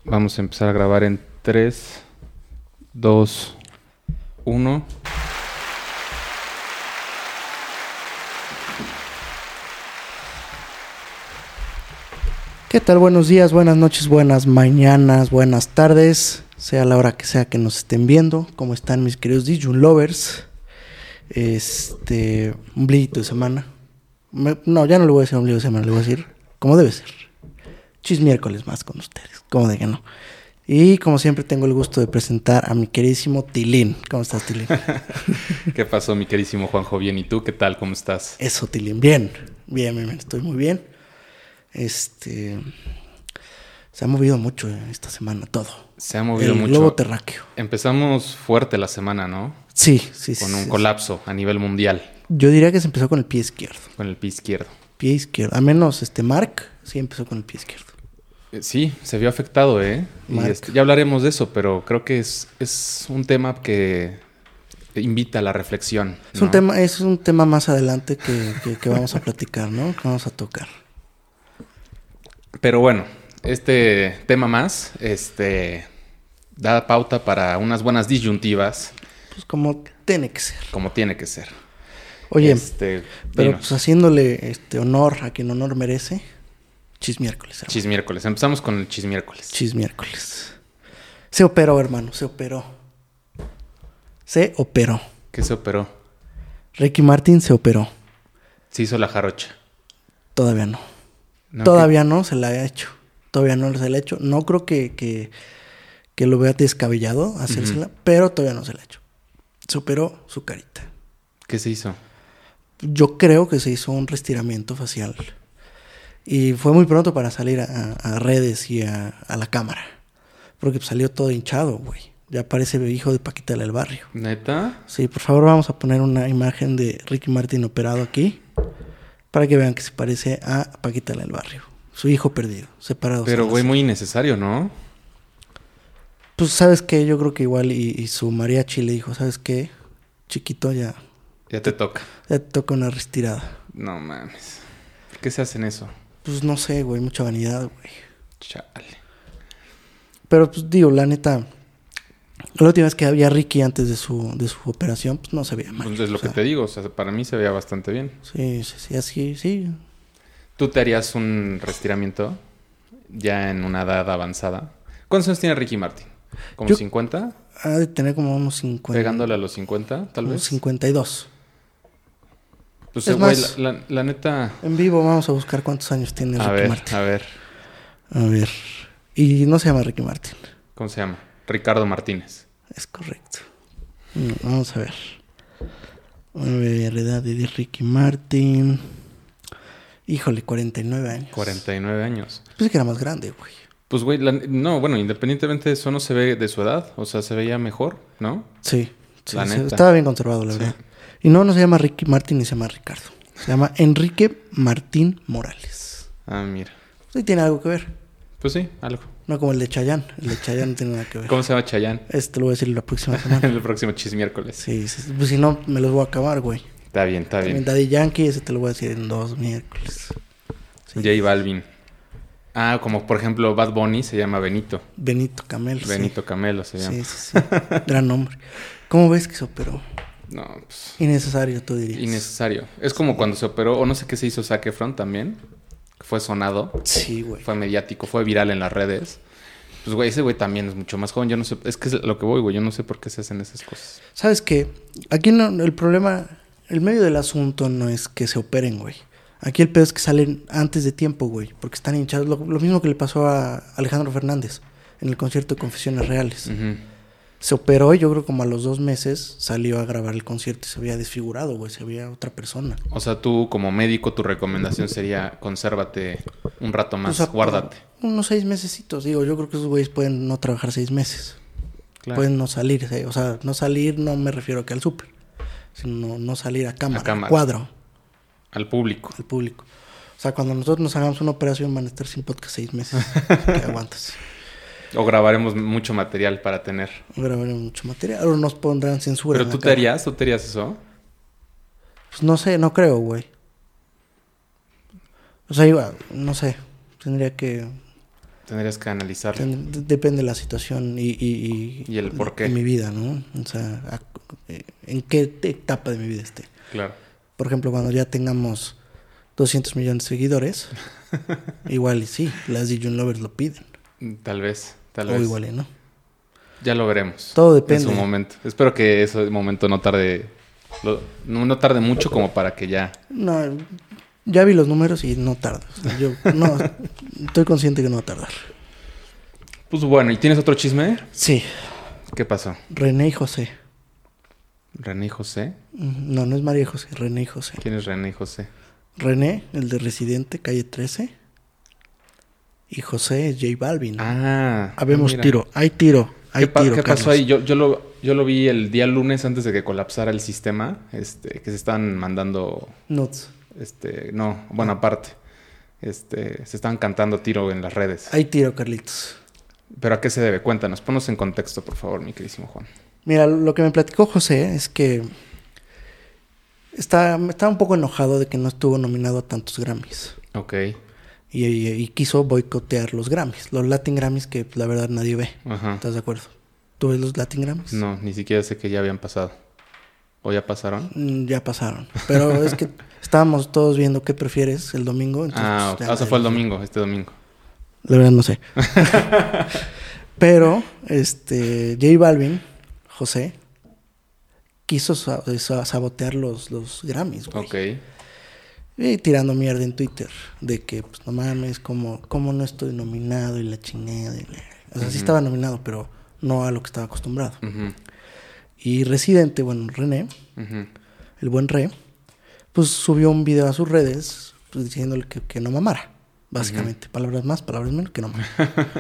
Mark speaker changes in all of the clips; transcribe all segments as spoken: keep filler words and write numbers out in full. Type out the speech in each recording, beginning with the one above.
Speaker 1: Vamos a empezar a grabar en tres, dos, uno.
Speaker 2: ¿Qué tal? Buenos días, buenas noches, buenas mañanas, buenas tardes, sea la hora que sea que nos estén viendo. ¿Cómo están mis queridos Dijun Lovers? Este, un ombliguito de semana. Me, no, ya no le voy a decir ombligo de semana, le voy a decir como debe ser. Chis miércoles más con ustedes, como de que no. Y como siempre tengo el gusto de presentar a mi queridísimo Tilín. ¿Cómo estás, Tilín?
Speaker 1: ¿Qué pasó, mi queridísimo Juanjo? Bien, ¿y tú qué tal? ¿Cómo estás?
Speaker 2: Eso, Tilín, bien, bien, bien, bien, estoy muy bien. Este, se ha movido mucho esta semana todo.
Speaker 1: Se ha movido
Speaker 2: el
Speaker 1: mucho.
Speaker 2: El globo terráqueo.
Speaker 1: Empezamos fuerte la semana, ¿no?
Speaker 2: Sí, sí, sí.
Speaker 1: Con un
Speaker 2: sí,
Speaker 1: colapso
Speaker 2: sí.
Speaker 1: a nivel mundial.
Speaker 2: Yo diría que se empezó con el pie izquierdo.
Speaker 1: Con el pie izquierdo.
Speaker 2: Pie izquierdo. A menos este Mark sí empezó con el pie izquierdo.
Speaker 1: Eh, Sí, se vio afectado, ¿eh? Y
Speaker 2: Mark.
Speaker 1: este, ya hablaremos de eso, pero creo que es, es un tema que invita a la reflexión, ¿no?
Speaker 2: Es un tema, es un tema más adelante que, que, que vamos a platicar, ¿no? Que vamos a tocar.
Speaker 1: Pero bueno, este tema más, este, da pauta para unas buenas disyuntivas,
Speaker 2: Pues como tiene que ser.
Speaker 1: como tiene que ser.
Speaker 2: Oye,
Speaker 1: este,
Speaker 2: pero
Speaker 1: dinos.
Speaker 2: pues haciéndole este honor a quien honor merece, chis miércoles. hermano.
Speaker 1: Chis miércoles. Empezamos con el chis miércoles.
Speaker 2: Chis miércoles. Se operó, hermano, se operó. Se operó.
Speaker 1: ¿Qué se operó?
Speaker 2: Ricky Martin se operó.
Speaker 1: Se hizo la jarocha.
Speaker 2: Todavía no.
Speaker 1: ¿No?
Speaker 2: Todavía no se la ha hecho. Todavía no se la ha hecho. No creo que, que, que lo vea descabellado hacérsela, uh-huh. pero todavía no se la ha hecho. Se operó su carita.
Speaker 1: ¿Qué se hizo?
Speaker 2: Yo creo que se hizo un restiramiento facial. Y fue muy pronto para salir a, a redes y a, a la cámara. Porque salió todo hinchado, güey. Ya parece hijo de Paquita del Barrio.
Speaker 1: ¿Neta?
Speaker 2: Sí, por favor vamos a poner una imagen de Ricky Martin operado aquí. Para que vean que se parece a Paquita del Barrio. Su hijo perdido, separado.
Speaker 1: Pero, güey, muy innecesario, ¿no?
Speaker 2: Pues, ¿sabes qué? Yo creo que igual y, y su mariachi le dijo, ¿sabes qué? Chiquito, ya...
Speaker 1: Ya te toca.
Speaker 2: Ya te toca una retirada.
Speaker 1: No mames. ¿Por qué se hacen eso?
Speaker 2: Pues no sé, güey, mucha vanidad, güey.
Speaker 1: Chale.
Speaker 2: Pero, pues, digo, la neta... La última vez que había Ricky antes de su, de su operación, pues no se veía mal.
Speaker 1: Pues es lo
Speaker 2: o sea,
Speaker 1: que te digo, o sea, para mí se veía bastante bien.
Speaker 2: Sí, sí, sí, así, sí.
Speaker 1: ¿Tú te harías un restiramiento ya en una edad avanzada? ¿Cuántos años tiene Ricky Martin? ¿Como
Speaker 2: Yo-
Speaker 1: cincuenta?
Speaker 2: Ha de tener como unos cincuenta.
Speaker 1: ¿Pegándole a los cincuenta, tal
Speaker 2: unos
Speaker 1: vez?
Speaker 2: cincuenta y dos.
Speaker 1: Pues,
Speaker 2: Es
Speaker 1: güey,
Speaker 2: más-
Speaker 1: la, la- la neta...
Speaker 2: En vivo vamos a buscar cuántos años tiene
Speaker 1: A
Speaker 2: Ricky
Speaker 1: ver,
Speaker 2: Martin.
Speaker 1: a ver.
Speaker 2: A ver. Y no se llama Ricky Martin.
Speaker 1: ¿Cómo se llama? Ricardo Martínez.
Speaker 2: Es correcto. No, vamos a ver. A ver, edad de Ricky Martin. Híjole, cuarenta y nueve años.
Speaker 1: cuarenta y nueve años.
Speaker 2: Pensé que era más grande, güey.
Speaker 1: Pues, güey, la- no, bueno, independientemente de eso, no se ve de su edad. O sea, se veía mejor, ¿no?
Speaker 2: Sí. sí,
Speaker 1: La
Speaker 2: sí,
Speaker 1: neta.
Speaker 2: estaba bien conservado, la
Speaker 1: Sí.
Speaker 2: verdad. Y no, no se llama Ricky Martin ni se llama Ricardo. Se llama Enrique Martín Morales.
Speaker 1: Ah, mira.
Speaker 2: Sí tiene algo que ver.
Speaker 1: Pues sí, algo.
Speaker 2: No como el de Chayanne. El de Chayanne no tiene nada que ver.
Speaker 1: ¿Cómo se llama Chayanne?
Speaker 2: Este lo voy a decir la próxima semana.
Speaker 1: En el próximo chis miércoles.
Speaker 2: Sí, sí, sí. Pues si no, me los voy a acabar, güey.
Speaker 1: Está bien, está
Speaker 2: También
Speaker 1: bien.
Speaker 2: Daddy Yankee, ese te lo voy a decir en dos miércoles. Sí.
Speaker 1: J Balvin. Ah, como por ejemplo Bad Bunny se llama Benito.
Speaker 2: Benito Camelo. sí.
Speaker 1: Benito Camelo se llama.
Speaker 2: Sí, sí, sí. Gran nombre. ¿Cómo ves que se operó?
Speaker 1: No, pues...
Speaker 2: Innecesario, tú dirías.
Speaker 1: innecesario. Es como cuando se operó, o no sé qué se hizo Zac Efron también. Que fue sonado.
Speaker 2: Sí, güey.
Speaker 1: Fue mediático, fue viral en las redes. Pues, güey, ese güey también es mucho más joven. Yo no sé, es que es lo que voy, güey. Yo no sé por qué se hacen esas cosas.
Speaker 2: ¿Sabes qué? Aquí no, el problema, el medio del asunto no es que se operen, güey. Aquí el pedo es que salen antes de tiempo, güey. Porque están hinchados. Lo, lo mismo que le pasó a Alejandro Fernández en el concierto de Confesiones Reales.
Speaker 1: Ujú.
Speaker 2: Se operó y yo creo como a los dos meses salió a grabar el concierto y se había desfigurado, güey. Se veía otra persona.
Speaker 1: O sea, tú como médico, tu recomendación sería consérvate un rato más,
Speaker 2: O sea,
Speaker 1: guárdate.
Speaker 2: Unos seis mesecitos, digo. Yo creo que esos güeyes pueden no trabajar seis meses.
Speaker 1: Claro.
Speaker 2: Pueden no salir, eh, o sea, no salir no me refiero que al súper, sino no salir a cámara,
Speaker 1: A cámara.
Speaker 2: al cuadro,
Speaker 1: Al público.
Speaker 2: al público. O sea, cuando nosotros nos hagamos una operación van a estar sin podcast seis meses. que aguantas.
Speaker 1: O grabaremos mucho material para tener.
Speaker 2: Grabaremos mucho material o nos pondrán censura.
Speaker 1: Pero
Speaker 2: en la
Speaker 1: tú te
Speaker 2: cara.
Speaker 1: harías, tú te harías eso.
Speaker 2: Pues no sé, no creo, güey. O sea, iba, no sé, tendría que
Speaker 1: Tendrías que analizarlo.
Speaker 2: Ten- depende de la situación y, y,
Speaker 1: Y el por qué.
Speaker 2: En mi vida, ¿no? O sea, a- en qué etapa de mi vida esté.
Speaker 1: Claro.
Speaker 2: Por ejemplo, cuando ya tengamos doscientos millones de seguidores, igual y sí, las de June Lovers lo piden.
Speaker 1: Tal vez, tal
Speaker 2: o
Speaker 1: vez.
Speaker 2: igual y no.
Speaker 1: Ya lo veremos.
Speaker 2: Todo depende.
Speaker 1: En su momento. Espero que ese momento no tarde... Lo, no, no tarde mucho como para que ya...
Speaker 2: No, ya vi los números y no tarda. O sea, yo no, estoy consciente que no va a tardar.
Speaker 1: Pues bueno, ¿y tienes otro chisme?
Speaker 2: Sí.
Speaker 1: ¿Qué pasó?
Speaker 2: René y José.
Speaker 1: ¿René y José?
Speaker 2: No, no es María José, René y José.
Speaker 1: ¿Quién es René y José?
Speaker 2: René, el de Residente, calle trece. Y José es J Balvin.
Speaker 1: Ah.
Speaker 2: Habemos
Speaker 1: mira.
Speaker 2: tiro, hay tiro, hay
Speaker 1: ¿Qué, pa-
Speaker 2: tiro.
Speaker 1: ¿qué pasó
Speaker 2: Carlos.
Speaker 1: ahí? Yo, yo, lo, yo lo vi el día lunes antes de que colapsara el sistema, este, que se estaban mandando,
Speaker 2: Nuts.
Speaker 1: este, no, bueno, aparte, este, se estaban cantando tiro en las redes.
Speaker 2: Hay tiro, Carlitos.
Speaker 1: ¿Pero a qué se debe? Cuéntanos, ponnos en contexto, por favor, mi queridísimo Juan.
Speaker 2: Mira, lo que me platicó José es que está, está un poco enojado de que no estuvo nominado a tantos Grammys.
Speaker 1: Ok.
Speaker 2: Y, y- y quiso boicotear los Grammys, los Latin Grammys que pues, la verdad nadie ve.
Speaker 1: Ajá.
Speaker 2: ¿Estás de acuerdo? ¿Tú ves los Latin Grammys?
Speaker 1: No, ni siquiera sé que ya habían pasado. ¿O ya pasaron?
Speaker 2: Mm, Ya pasaron. Pero es que estábamos todos viendo qué prefieres el domingo. entonces,
Speaker 1: Ah,
Speaker 2: pues,
Speaker 1: ok.
Speaker 2: ya
Speaker 1: Ah, eso
Speaker 2: nadie
Speaker 1: fue el
Speaker 2: los vio.
Speaker 1: domingo, este domingo.
Speaker 2: La verdad no sé. Pero, este, J Balvin, José, quiso sa- sa- sabotear los, los Grammys, güey.
Speaker 1: Ok.
Speaker 2: Y tirando mierda en Twitter de que, pues, no mames, como, como no estoy nominado y la chingada. y la- O sea, sí
Speaker 1: Ujú.
Speaker 2: estaba nominado, pero no a lo que estaba acostumbrado.
Speaker 1: Ujú,
Speaker 2: Y Residente, bueno, René,
Speaker 1: ujú.
Speaker 2: el buen Re, pues subió un video a sus redes pues, diciéndole que, que no mamara, básicamente. Palabras más, palabras menos, que no mamara.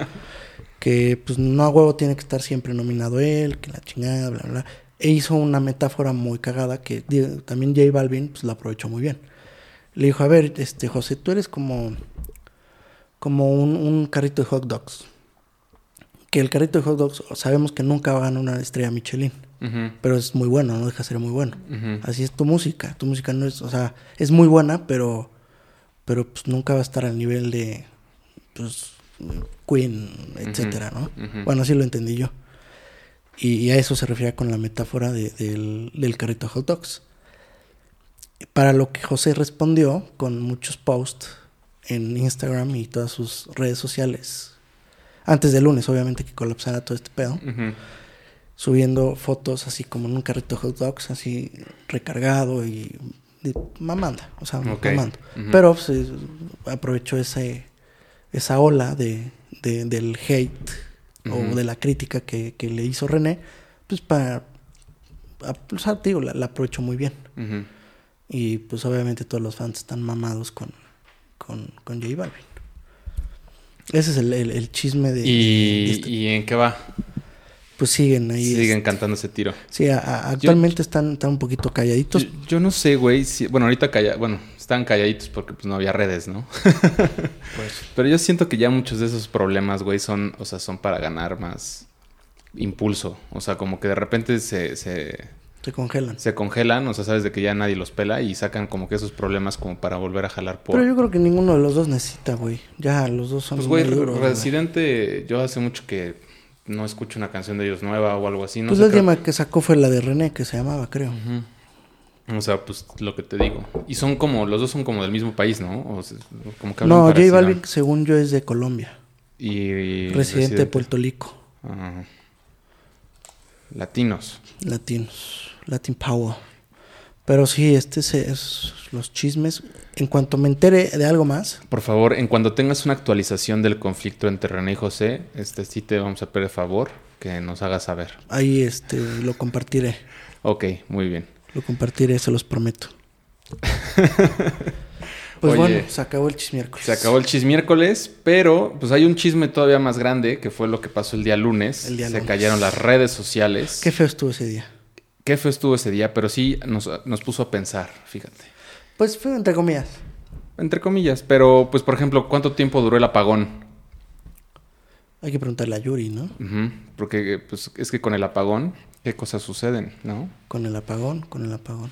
Speaker 2: Que pues no a huevo tiene que estar siempre nominado él, que la chingada, bla, bla, bla. E hizo una metáfora muy cagada que digo, también J Balvin pues la aprovechó muy bien. Le dijo, a ver, este José, tú eres como, como un, un carrito de hot dogs. Que el carrito de hot dogs sabemos que nunca va a ganar una estrella Michelin.
Speaker 1: Ujú,
Speaker 2: Pero es muy bueno, no deja de ser muy bueno.
Speaker 1: ujú.
Speaker 2: Así es tu música. Tu música no es, o sea, es muy buena, pero, pero pues nunca va a estar al nivel de, pues, Queen, etcétera, ¿no?
Speaker 1: Ujú.
Speaker 2: Bueno, así lo entendí yo. Y, y a eso se refiere con la metáfora de- del, del carrito de hot dogs. Para lo que José respondió con muchos posts en Instagram y todas sus redes sociales. Antes del lunes, obviamente, que colapsara todo este pedo.
Speaker 1: Ujú.
Speaker 2: Subiendo fotos así como en un carrito de hot dogs, así recargado y, y mamando, o sea,
Speaker 1: Ok.
Speaker 2: mamando.
Speaker 1: Ujú.
Speaker 2: Pero pues, eh, aprovechó ese, esa ola de, de- del hate
Speaker 1: Ujú.
Speaker 2: o de la crítica que, que le hizo René, pues para, a- o sea, te digo, la, la aprovechó muy bien.
Speaker 1: Ujú.
Speaker 2: Y pues obviamente todos los fans están mamados con, con, con J Balvin. Ese es el, el- el chisme de, de
Speaker 1: ¿Y,
Speaker 2: este-
Speaker 1: ¿Y en qué va?
Speaker 2: Pues siguen ahí.
Speaker 1: Siguen
Speaker 2: este,
Speaker 1: cantando ese tiro.
Speaker 2: Sí, a- a- actualmente están, están un poquito calladitos.
Speaker 1: Yo, yo no sé, güey. Si, bueno, ahorita calla, bueno, están calladitos porque pues no había redes, ¿no?
Speaker 2: Pues,
Speaker 1: Pero yo siento que ya muchos de esos problemas, güey, son, o sea, son para ganar más impulso. O sea, como que de repente se, se,
Speaker 2: se congelan.
Speaker 1: se congelan, o sea, sabes de que ya nadie los pela y sacan como que esos problemas como para volver a jalar por...
Speaker 2: Pero yo creo que ninguno de los dos necesita, güey. Ya, los dos son
Speaker 1: Pues, güey,
Speaker 2: muy duros, güey.
Speaker 1: Residente, yo hace mucho que no escucho una canción de ellos nueva o algo así. No
Speaker 2: Pues
Speaker 1: sé,
Speaker 2: la
Speaker 1: creo-
Speaker 2: última que sacó fue la de René, que se llamaba, creo.
Speaker 1: Ujú. O sea, pues lo que te digo. Y son como, los dos son como del mismo país, ¿no? O sea, como que hablan
Speaker 2: No, J
Speaker 1: parecido.
Speaker 2: Balvin, según yo, es de Colombia.
Speaker 1: Y, y
Speaker 2: Residente de Puerto Rico.
Speaker 1: Ajá. Latinos.
Speaker 2: Latinos. Latin Power. Pero sí, este es, es los chismes. En cuanto me entere de algo más,
Speaker 1: Por favor, en cuando tengas una actualización del conflicto entre René y José, este sí te vamos a pedir favor que nos hagas saber.
Speaker 2: ahí este lo compartiré.
Speaker 1: Ok, muy bien.
Speaker 2: Lo compartiré, se los prometo. Pues
Speaker 1: Oye,
Speaker 2: bueno, se acabó el chismiércoles.
Speaker 1: Se acabó el chismiércoles, pero pues hay un chisme todavía más grande que fue lo que pasó el día lunes.
Speaker 2: El día
Speaker 1: Se
Speaker 2: lunes.
Speaker 1: cayeron las redes sociales.
Speaker 2: Qué feo estuvo ese día.
Speaker 1: Qué feo estuvo ese día, pero sí nos, nos puso a pensar, fíjate.
Speaker 2: Pues fue entre comillas.
Speaker 1: Entre comillas, pero pues por ejemplo, ¿cuánto tiempo duró el apagón?
Speaker 2: Hay que preguntarle a Yuri, ¿no?
Speaker 1: Ujú, porque pues es que con el apagón, ¿qué cosas suceden, no?
Speaker 2: Con el apagón, con el apagón.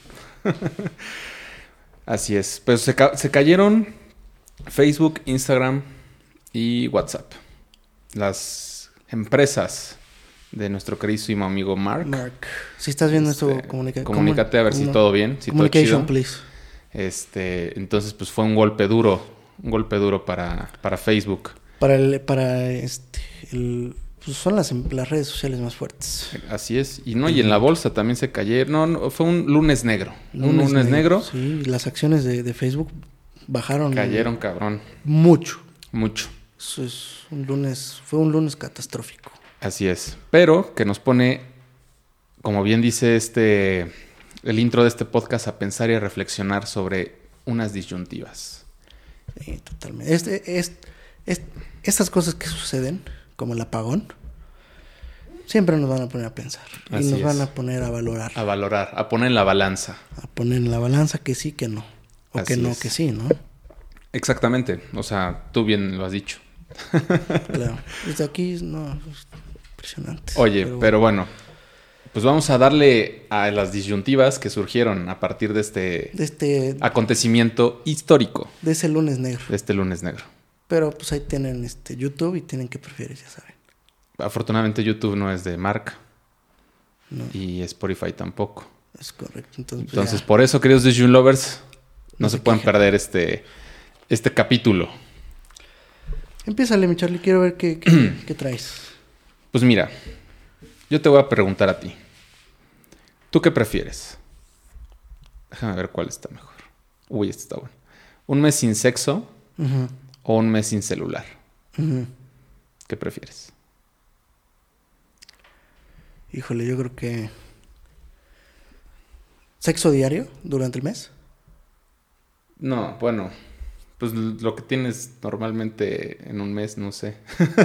Speaker 1: Así es. Pues se, ca- se cayeron Facebook, Instagram y WhatsApp. las empresas de nuestro queridísimo amigo Mark.
Speaker 2: Mark. Si estás viendo
Speaker 1: Este,
Speaker 2: esto, comunica,
Speaker 1: comunícate a ver si
Speaker 2: comu-
Speaker 1: todo bien, si todo
Speaker 2: Communication,
Speaker 1: chido.
Speaker 2: please.
Speaker 1: Este, entonces, pues fue un golpe duro, un golpe duro para, para Facebook.
Speaker 2: Para el, para este, el, pues son las, las redes sociales más fuertes.
Speaker 1: Así es. Y no, y en la bolsa también se cayeron. No, no, fue un lunes negro. un lunes negro.
Speaker 2: Sí, las acciones de, de Facebook bajaron.
Speaker 1: Cayeron, cabrón.
Speaker 2: Mucho.
Speaker 1: Mucho.
Speaker 2: Eso es un lunes, fue un lunes catastrófico.
Speaker 1: Así es. Pero que nos pone, como bien dice este, el intro de este podcast, a pensar y a reflexionar sobre unas disyuntivas.
Speaker 2: Sí, totalmente. Este, es, es, estas cosas que suceden, como el apagón, siempre nos van a poner a pensar. Y
Speaker 1: Así
Speaker 2: nos
Speaker 1: es.
Speaker 2: van a poner a valorar.
Speaker 1: A valorar, a poner en la balanza.
Speaker 2: A poner en la balanza que sí, que no. O
Speaker 1: Así
Speaker 2: que no,
Speaker 1: es.
Speaker 2: que sí, ¿no?
Speaker 1: Exactamente. O sea, tú bien lo has dicho.
Speaker 2: Claro. Desde aquí, no, es impresionante.
Speaker 1: Oye, pero, pero bueno, pues vamos a darle a las disyuntivas que surgieron a partir de este
Speaker 2: De este,
Speaker 1: acontecimiento histórico
Speaker 2: de ese lunes negro.
Speaker 1: de este lunes negro.
Speaker 2: Pero pues ahí tienen este YouTube y tienen que preferir, ya saben.
Speaker 1: Afortunadamente YouTube no es de Mark
Speaker 2: No,
Speaker 1: y Spotify tampoco.
Speaker 2: es correcto. Entonces, pues,
Speaker 1: Entonces,
Speaker 2: ya,
Speaker 1: por eso, queridos Disjun Lovers, no,
Speaker 2: No
Speaker 1: se
Speaker 2: se
Speaker 1: pueden
Speaker 2: quejen.
Speaker 1: perder este, este capítulo.
Speaker 2: empiézale, mi Charlie, quiero ver qué, qué, qué traes.
Speaker 1: Pues mira, yo te voy a preguntar a ti. ¿Tú qué prefieres? Déjame ver cuál está mejor. Uy, este está bueno. ¿Un mes sin sexo
Speaker 2: Ujú,
Speaker 1: o un mes sin celular?
Speaker 2: ujú.
Speaker 1: ¿Qué prefieres?
Speaker 2: Híjole, yo creo que... ¿Sexo diario durante el mes?
Speaker 1: No, bueno, pues lo que tienes normalmente en un mes, no sé.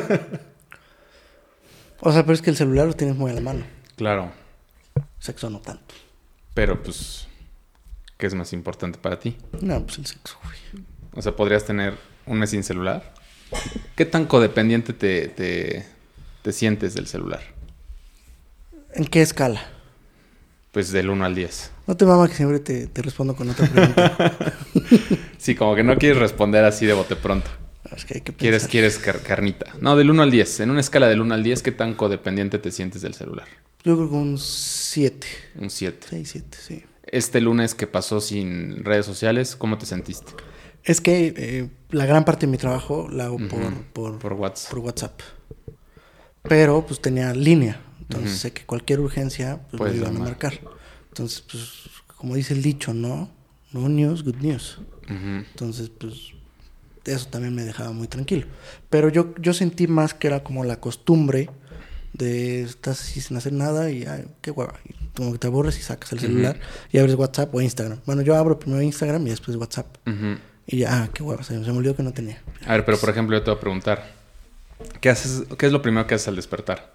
Speaker 2: O sea, pero es que el celular lo tienes muy a la mano.
Speaker 1: Claro,
Speaker 2: Sexo no tanto.
Speaker 1: pero pues, ¿qué es más importante para ti?
Speaker 2: No, pues el sexo, güey.
Speaker 1: O sea, ¿podrías tener un mes sin celular? ¿Qué tan codependiente te, te, te sientes del celular?
Speaker 2: ¿En qué escala?
Speaker 1: Pues del uno al diez.
Speaker 2: No te mama que siempre te, te respondo con otra pregunta.
Speaker 1: Sí, como que no quieres responder así de bote pronto.
Speaker 2: Es que hay que pensar.
Speaker 1: Quieres, quieres car- carnita. No, del uno al diez. En una escala del uno al diez, ¿qué tan codependiente te sientes del celular?
Speaker 2: Yo creo que un siete.
Speaker 1: Un siete.
Speaker 2: seis, siete, sí.
Speaker 1: Este lunes que pasó sin redes sociales, ¿cómo te sentiste?
Speaker 2: Es que eh, la gran parte de mi trabajo la hago
Speaker 1: Ujú,
Speaker 2: por, por,
Speaker 1: por WhatsApp.
Speaker 2: por WhatsApp. Pero pues tenía línea. Entonces
Speaker 1: Ujú.
Speaker 2: sé que cualquier urgencia pues,
Speaker 1: Puedes
Speaker 2: me iban a
Speaker 1: llamar.
Speaker 2: marcar. Entonces, pues, como dice el dicho, ¿no? No news, good news.
Speaker 1: Ujú.
Speaker 2: Entonces, pues, eso también me dejaba muy tranquilo. Pero yo, yo sentí más que era como la costumbre de estás así sin hacer nada y ay, qué hueva. Y como que te aburres y sacas el
Speaker 1: Ujú.
Speaker 2: celular y abres WhatsApp o Instagram. Bueno, yo abro primero Instagram y después WhatsApp.
Speaker 1: Ujú.
Speaker 2: Y ya, ah, qué hueva, se, se me olvidó que no tenía.
Speaker 1: A ver, pero por ejemplo, yo te voy a preguntar. ¿Qué haces? ¿Qué es lo primero que haces al despertar?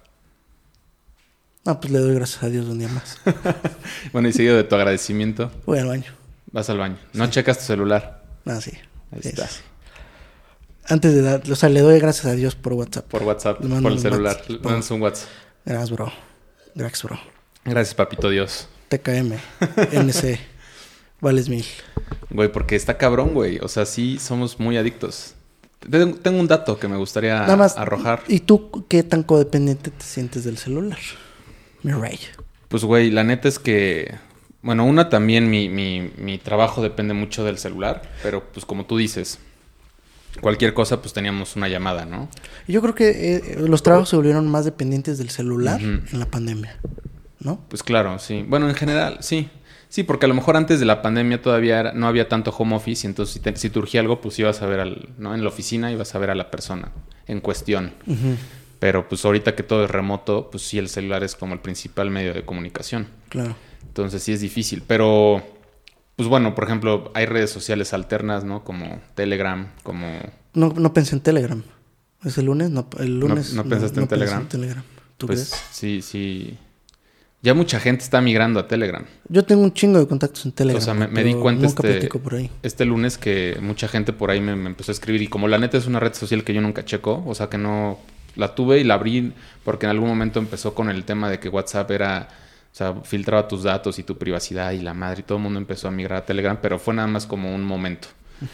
Speaker 2: No, pues le doy gracias a Dios un día más.
Speaker 1: Bueno, y seguido de tu agradecimiento,
Speaker 2: Voy al baño.
Speaker 1: vas al baño. No checas tu celular.
Speaker 2: Ah, sí.
Speaker 1: Ahí
Speaker 2: Sí,
Speaker 1: está.
Speaker 2: sí, sí. Antes de dar, o sea, le doy gracias a Dios por WhatsApp.
Speaker 1: Por WhatsApp,
Speaker 2: Le mando
Speaker 1: por el
Speaker 2: un
Speaker 1: celular.
Speaker 2: WhatsApp.
Speaker 1: Le mandas un WhatsApp.
Speaker 2: Gracias, bro. Gracias, bro.
Speaker 1: Gracias, papito Dios.
Speaker 2: T K M, N C, vales mil.
Speaker 1: Güey, porque está cabrón, güey. O sea, sí somos muy adictos. Tengo tengo un dato que me gustaría
Speaker 2: Nada más.
Speaker 1: arrojar.
Speaker 2: ¿Y tú qué tan codependiente te sientes del celular? Mi rey.
Speaker 1: Pues, güey, la neta es que... Bueno, una también, mi, mi, mi trabajo depende mucho del celular. Pero, pues, como tú dices, cualquier cosa, pues, teníamos una llamada, ¿no?
Speaker 2: Y yo creo que eh, los trabajos se volvieron más dependientes del celular
Speaker 1: Ujú.
Speaker 2: en la pandemia, ¿no?
Speaker 1: Pues claro, sí. Bueno, en general, sí. Sí, porque a lo mejor antes de la pandemia todavía era- no había tanto home office y entonces si te, si te urgía algo, pues ibas a ver al, ¿no? En la oficina ibas a ver a la persona en cuestión.
Speaker 2: Ujú,
Speaker 1: Pero pues ahorita que todo es remoto, pues sí, el celular es como el principal medio de comunicación.
Speaker 2: claro.
Speaker 1: Entonces sí es difícil. Pero, pues bueno, por ejemplo, hay redes sociales alternas, ¿no? Como Telegram, como...
Speaker 2: No, no pensé en Telegram. ¿Es el lunes? No, el lunes.
Speaker 1: no pensaste en
Speaker 2: pensé
Speaker 1: Telegram.
Speaker 2: Telegram. ¿Tú
Speaker 1: Pues
Speaker 2: crees?
Speaker 1: sí, sí. Ya mucha gente está migrando a Telegram.
Speaker 2: Yo tengo un chingo de contactos en Telegram.
Speaker 1: O sea, me, me
Speaker 2: pero
Speaker 1: di cuenta
Speaker 2: nunca
Speaker 1: este,
Speaker 2: platico por ahí.
Speaker 1: este lunes que mucha gente por ahí me, me empezó a escribir. Y como la neta es una red social que yo nunca checo, o sea que no... La tuve y la abrí porque en algún momento empezó con el tema de que WhatsApp era... O sea, filtraba tus datos y tu privacidad y la madre. Y todo el mundo empezó a migrar a Telegram, pero fue nada más como un momento.
Speaker 2: Ujú.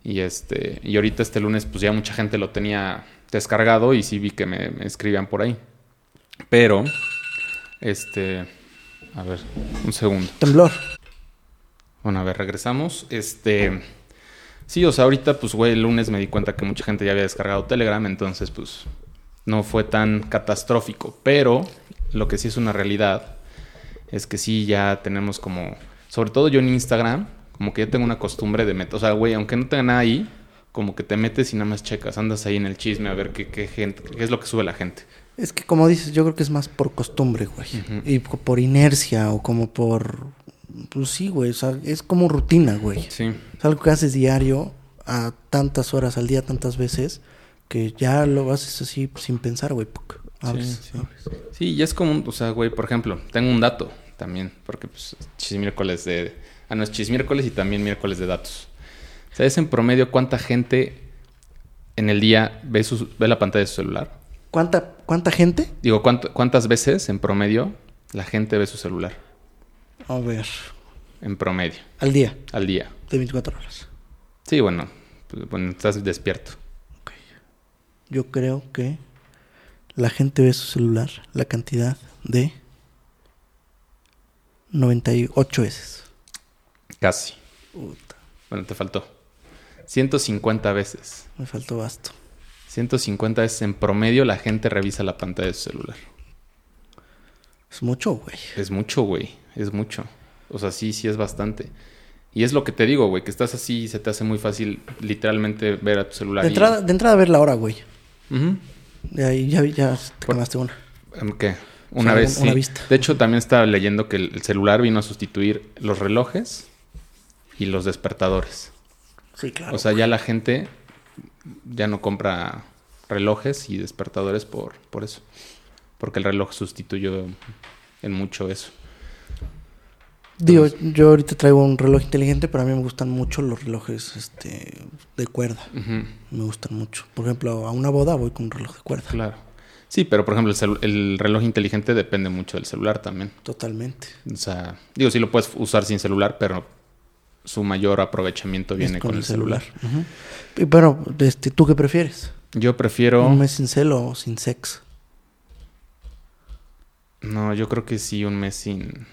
Speaker 1: Y este y ahorita este lunes pues ya mucha gente lo tenía descargado y sí vi que me, me escribían por ahí. Pero, este... A ver, un segundo.
Speaker 2: Temblor.
Speaker 1: Bueno, a ver, regresamos. Este... Sí, o sea, ahorita pues güey, el lunes me di cuenta que mucha gente ya había descargado Telegram. Entonces pues no fue tan catastrófico. Pero lo que sí es una realidad es que sí ya tenemos como... Sobre todo yo en Instagram, como que ya tengo una costumbre de meter... O sea, güey, aunque no tenga nada ahí, como que te metes y nada más checas. Andas ahí en el chisme a ver qué, qué, gente, qué es lo que sube la gente.
Speaker 2: Es que como dices, yo creo que es más por costumbre, güey. Uh-huh. Y por inercia o como por... Pues sí, güey. O sea, es como rutina, güey.
Speaker 1: Sí.
Speaker 2: Es algo que haces diario a tantas horas al día, tantas veces, que ya lo haces así sin pensar, güey.
Speaker 1: Sí, sí. Sí, y es como... O sea, güey, por ejemplo, tengo un dato también. Porque pues chismiércoles de... Ah, no, es chismiércoles y también miércoles de datos. ¿Sabes en promedio cuánta gente en el día ve, su, ve la pantalla de su celular?
Speaker 2: ¿Cuánta, cuánta gente?
Speaker 1: Digo, ¿cuánt, ¿cuántas veces en promedio la gente ve su celular?
Speaker 2: A ver.
Speaker 1: En promedio.
Speaker 2: ¿Al día?
Speaker 1: Al día.
Speaker 2: De veinticuatro horas.
Speaker 1: Sí, bueno. Pues, bueno, estás despierto.
Speaker 2: Okay. Yo creo que la gente ve su celular la cantidad de noventa y ocho veces.
Speaker 1: Casi.
Speaker 2: Puta.
Speaker 1: Bueno, te faltó. ciento cincuenta veces.
Speaker 2: Me faltó basto.
Speaker 1: ciento cincuenta veces en promedio la gente revisa la pantalla de su celular.
Speaker 2: Es mucho, güey.
Speaker 1: Es mucho, güey. Es mucho. O sea, sí, sí es bastante. Y es lo que te digo, güey, que estás así y se te hace muy fácil literalmente ver a tu celular.
Speaker 2: De entrada,
Speaker 1: y...
Speaker 2: de entrada a ver la hora, güey.
Speaker 1: Uh-huh.
Speaker 2: De ahí ya, ya te
Speaker 1: Por...
Speaker 2: quemaste una.
Speaker 1: ¿Qué? Una
Speaker 2: o sea,
Speaker 1: vez,
Speaker 2: una
Speaker 1: sí.
Speaker 2: vista.
Speaker 1: De hecho, también estaba leyendo que el celular vino a sustituir los relojes y los despertadores.
Speaker 2: Sí, claro.
Speaker 1: O sea, ya la gente ya no compra relojes y despertadores por, por eso. Porque el reloj sustituyó en mucho eso.
Speaker 2: Digo, Entonces, yo ahorita traigo un reloj inteligente, pero a mí me gustan mucho los relojes este, de cuerda. Uh-huh. Me gustan mucho. Por ejemplo, a una boda voy con un reloj de cuerda.
Speaker 1: Claro. Sí, pero por ejemplo, el, celu- el reloj inteligente depende mucho del celular también.
Speaker 2: Totalmente.
Speaker 1: O sea, digo, sí lo puedes usar sin celular, pero su mayor aprovechamiento viene con, con el, el celular. celular.
Speaker 2: Uh-huh. Y bueno, este, ¿tú qué prefieres?
Speaker 1: Yo prefiero...
Speaker 2: ¿Un mes sin cel o sin sex?
Speaker 1: No, yo creo que sí, un mes sin...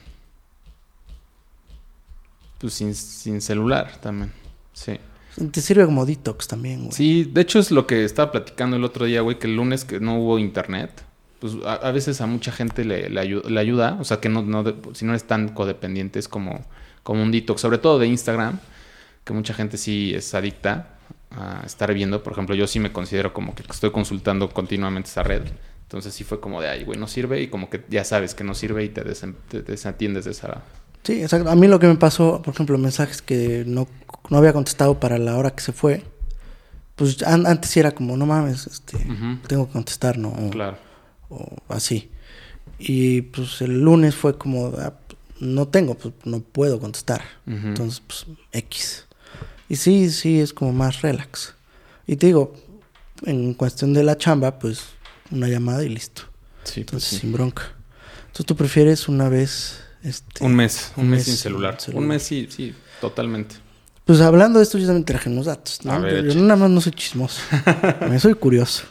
Speaker 1: Pues sin, sin celular también, sí.
Speaker 2: Te sirve como detox también, güey.
Speaker 1: Sí, de hecho es lo que estaba platicando el otro día, güey, que el lunes que no hubo internet, pues a, a veces a mucha gente le, le, ayuda, le ayuda, o sea, que no, no si no es tan codependiente, es como, como un detox, sobre todo de Instagram, que mucha gente sí es adicta a estar viendo. Por ejemplo, yo sí me considero como que estoy consultando continuamente esa red. Entonces sí fue como de, ay, güey, no sirve, y como que ya sabes que no sirve y te, desen, te desatiendes de esa...
Speaker 2: Sí, exacto. A mí lo que me pasó, por ejemplo, mensajes que no, no había contestado para la hora que se fue, pues an- antes sí era como, no mames, este, uh-huh. tengo que contestar, ¿no? O,
Speaker 1: claro.
Speaker 2: O así. Y pues el lunes fue como, ah, no tengo, pues no puedo contestar. Uh-huh. Entonces, pues, X. Y sí, sí, es como más relax. Y te digo, en cuestión de la chamba, pues una llamada y listo.
Speaker 1: Sí,
Speaker 2: Entonces,
Speaker 1: pues sí.
Speaker 2: sin bronca. Entonces, ¿tú prefieres una vez... Este,
Speaker 1: un mes, un, un mes, mes sin celular.
Speaker 2: celular.
Speaker 1: Un mes sí, sí, totalmente.
Speaker 2: Pues hablando de esto, yo también traje unos datos, ¿no?
Speaker 1: A ver,
Speaker 2: yo, yo nada más no soy chismoso. Me soy curioso.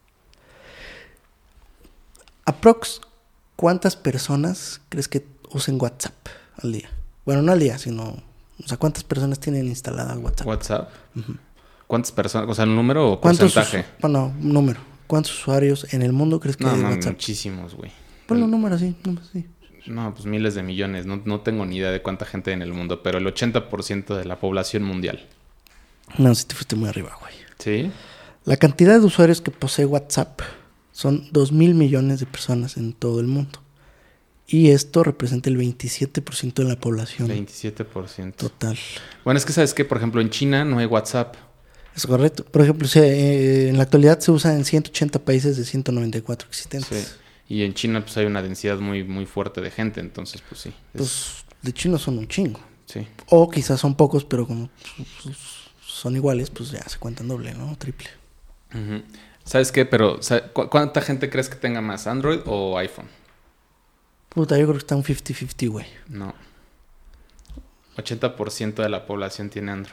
Speaker 2: Aprox, ¿cuántas personas crees que usen WhatsApp al día? Bueno, no al día, sino... O sea, ¿cuántas personas tienen instalada WhatsApp?
Speaker 1: ¿WhatsApp? Uh-huh. ¿Cuántas personas? O sea, ¿el número o porcentaje?
Speaker 2: Us- bueno, número. ¿Cuántos usuarios en el mundo crees que
Speaker 1: no,
Speaker 2: hay de
Speaker 1: no,
Speaker 2: WhatsApp?
Speaker 1: Muchísimos, güey.
Speaker 2: Ponle un número así, número así.
Speaker 1: No, pues miles de millones. No, no tengo ni idea de cuánta gente hay en el mundo, pero el ochenta por ciento de la población mundial.
Speaker 2: No, si te fuiste muy arriba, güey.
Speaker 1: ¿Sí?
Speaker 2: La cantidad de usuarios que posee WhatsApp son dos mil millones de personas en todo el mundo. Y esto representa el veintisiete por ciento de la población.
Speaker 1: veintisiete por ciento.
Speaker 2: Total.
Speaker 1: Bueno, es que sabes que, por ejemplo, en China no hay WhatsApp.
Speaker 2: Es correcto. Por ejemplo, se, eh, en la actualidad se usa en ciento ochenta países de ciento noventa y cuatro existentes.
Speaker 1: Sí. Y en China pues hay una densidad muy, muy fuerte de gente, entonces pues sí. Es...
Speaker 2: Pues de chinos son un chingo.
Speaker 1: Sí.
Speaker 2: O quizás son pocos, pero como pues, son iguales, pues ya se cuentan doble, ¿no? Triple.
Speaker 1: Uh-huh. ¿Sabes qué? Pero ¿cu- ¿cuánta gente crees que tenga más, Android o iPhone?
Speaker 2: Puta, yo creo que está un cincuenta cincuenta, güey.
Speaker 1: No. ochenta por ciento de la población tiene Android.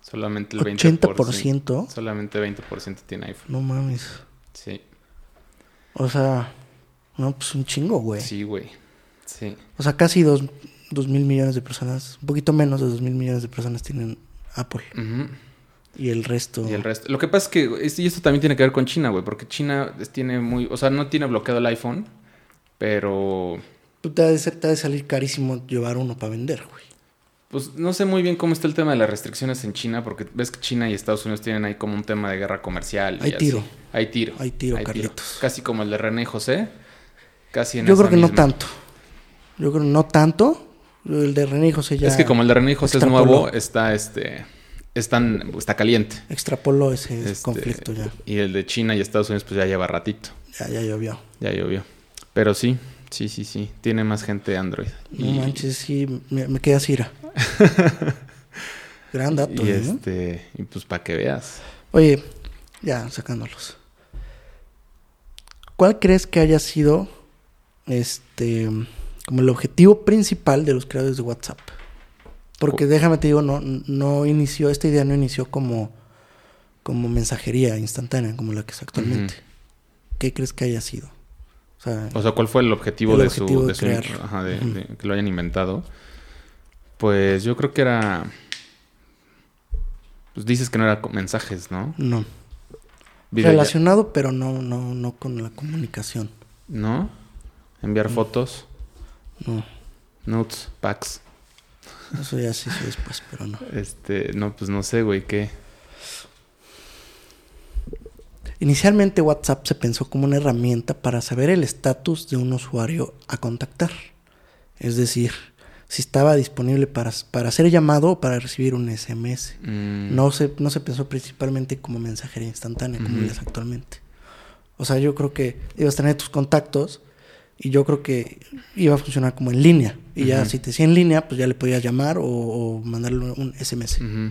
Speaker 1: Solamente el veinte por ciento.
Speaker 2: ochenta por ciento.
Speaker 1: Solamente veinte por ciento tiene iPhone.
Speaker 2: No mames.
Speaker 1: Sí.
Speaker 2: O sea, no, pues un chingo, güey.
Speaker 1: Sí, güey. Sí.
Speaker 2: O sea, casi dos, dos mil millones de personas, un poquito menos de dos mil millones de personas tienen Apple.
Speaker 1: Uh-huh.
Speaker 2: Y el resto...
Speaker 1: Y el resto. Lo que pasa es que, y esto también tiene que ver con China, güey, porque China tiene muy, o sea, no tiene bloqueado el iPhone, pero...
Speaker 2: Te ha de, ser, te ha de salir carísimo llevar uno para vender, güey.
Speaker 1: Pues no sé muy bien cómo está el tema de las restricciones en China, porque ves que China y Estados Unidos tienen ahí como un tema de guerra comercial.
Speaker 2: Hay
Speaker 1: y
Speaker 2: tiro.
Speaker 1: Así. Hay tiro.
Speaker 2: Hay tiro,
Speaker 1: Hay
Speaker 2: Carlitos.
Speaker 1: tiro. Casi como el de René y José. Casi en
Speaker 2: Yo
Speaker 1: esa
Speaker 2: creo que
Speaker 1: misma.
Speaker 2: no tanto. Yo creo que no tanto. El de René y José ya...
Speaker 1: Es que como el de René y José
Speaker 2: extrapoló.
Speaker 1: es nuevo, está este... Están, está caliente.
Speaker 2: Extrapoló ese
Speaker 1: Este,
Speaker 2: conflicto ya.
Speaker 1: Y el de China y Estados Unidos pues ya lleva ratito.
Speaker 2: Ya, ya llovió.
Speaker 1: Ya llovió. Pero sí, sí, sí, sí. Tiene más gente Android.
Speaker 2: No
Speaker 1: y...
Speaker 2: manches, sí, me, me quedé así, ira. Gran dato,
Speaker 1: y
Speaker 2: ¿eh?
Speaker 1: este, y pues para que veas.
Speaker 2: Oye, ya sacándolos. ¿Cuál crees que haya sido este como el objetivo principal de los creadores de WhatsApp? Porque oh. déjame te digo, no, no inició, esta idea no inició como, como mensajería instantánea, como la que es actualmente. Uh-huh. ¿Qué crees que haya sido? O sea,
Speaker 1: o sea, ¿cuál fue el objetivo,
Speaker 2: el
Speaker 1: de,
Speaker 2: objetivo
Speaker 1: su,
Speaker 2: de,
Speaker 1: de,
Speaker 2: crear.
Speaker 1: su, ajá, de, uh-huh. de que lo hayan inventado? Pues yo creo que era... Pues dices que no era con mensajes, ¿no?
Speaker 2: No.
Speaker 1: Video
Speaker 2: Relacionado, ya... pero no, no, no con la comunicación.
Speaker 1: ¿No? ¿Enviar no. fotos?
Speaker 2: No.
Speaker 1: Notes, packs.
Speaker 2: Eso ya sí, sí después, pero no.
Speaker 1: Este, no, pues no sé, güey, ¿qué?
Speaker 2: Inicialmente WhatsApp se pensó como una herramienta para saber el estatus de un usuario a contactar. Es decir, si estaba disponible para, para ser llamado o para recibir un ese eme ese. Mm. No se, no se pensó principalmente como mensajería instantánea, como uh-huh. es actualmente. O sea, yo creo que ibas a tener tus contactos y yo creo que iba a funcionar como en línea. Y uh-huh. ya si te decía en línea, pues ya le podías llamar o, o mandarle un ese eme ese.
Speaker 1: Uh-huh.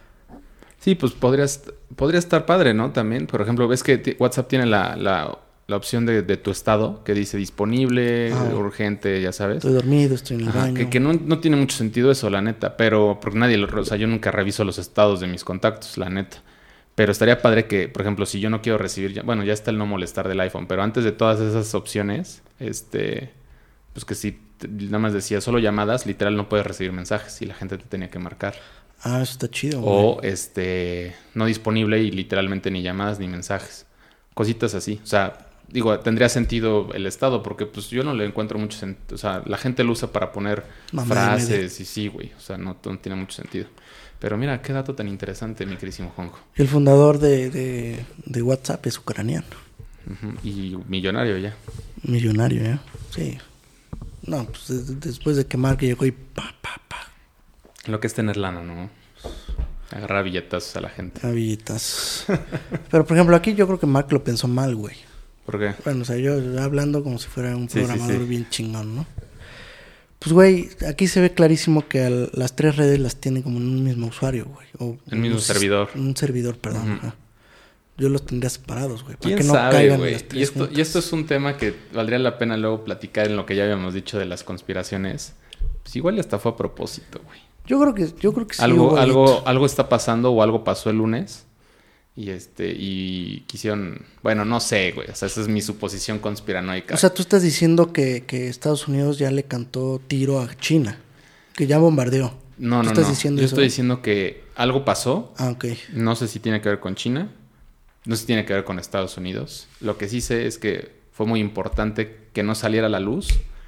Speaker 1: Sí, pues podrías, podría estar padre, ¿no? También, por ejemplo, ves que t- WhatsApp tiene la, la, la opción de, de tu estado que dice disponible, ah, urgente, ya sabes.
Speaker 2: Estoy dormido, estoy en el
Speaker 1: Ajá,
Speaker 2: baño.
Speaker 1: Que, que no, no tiene mucho sentido eso, la neta. Pero, porque nadie lo... O sea, yo nunca reviso los estados de mis contactos, la neta. Pero estaría padre que, por ejemplo, si yo no quiero recibir... Bueno, ya está el no molestar del iPhone. Pero antes de todas esas opciones, este... Pues que si nada más decía solo llamadas, literal no puedes recibir mensajes. Y la gente te tenía que marcar.
Speaker 2: Ah, eso está chido, güey.
Speaker 1: O, este... No disponible y literalmente ni llamadas ni mensajes. Cositas así. O sea... Digo, tendría sentido el estado porque pues yo no le encuentro mucho sentido. O sea, la gente lo usa para poner Mamá frases y sí, güey. O sea, no, no tiene mucho sentido. Pero mira, qué dato tan interesante, mi querísimo Juanjo.
Speaker 2: El fundador de, de, de WhatsApp es ucraniano.
Speaker 1: Uh-huh. Y millonario ya.
Speaker 2: Millonario, ¿eh? Sí. No, pues de, después de que Mark llegó y pa, pa, pa.
Speaker 1: Lo que es tener lana, ¿no? Agarrar billetazos a la gente.
Speaker 2: A billetazos. Pero, por ejemplo, aquí yo creo que Mark lo pensó mal, güey.
Speaker 1: ¿Por qué?
Speaker 2: Bueno, o sea, yo hablando como si fuera un
Speaker 1: sí,
Speaker 2: programador
Speaker 1: sí, sí.
Speaker 2: bien chingón, ¿no? Pues, güey, aquí se ve clarísimo que al, las tres redes las tiene como en un mismo usuario, güey. O
Speaker 1: el mismo
Speaker 2: un,
Speaker 1: servidor.
Speaker 2: Un servidor, perdón. Uh-huh. Yo los tendría separados, güey.
Speaker 1: ¿Quién
Speaker 2: para que no
Speaker 1: sabe,
Speaker 2: caigan
Speaker 1: güey?
Speaker 2: las tres
Speaker 1: y, esto,
Speaker 2: juntas.
Speaker 1: y esto es un tema que valdría la pena luego platicar en lo que ya habíamos dicho de las conspiraciones. Pues igual hasta fue a propósito, güey.
Speaker 2: Yo creo que, yo creo que sí.
Speaker 1: Algo, algo, algo está pasando o algo pasó el lunes. Y este, y quisieron, bueno, no sé, güey, o sea, esa es mi suposición conspiranoica.
Speaker 2: O sea, tú estás diciendo que, que Estados Unidos ya le cantó tiro a China, que ya bombardeó.
Speaker 1: No, no,
Speaker 2: estás
Speaker 1: no,
Speaker 2: diciendo
Speaker 1: yo
Speaker 2: eso?
Speaker 1: estoy diciendo que algo pasó.
Speaker 2: Ah, ok.
Speaker 1: No sé si tiene que ver con China, no sé si tiene que ver con Estados Unidos. Lo que sí sé es que fue muy importante que no saliera a la luz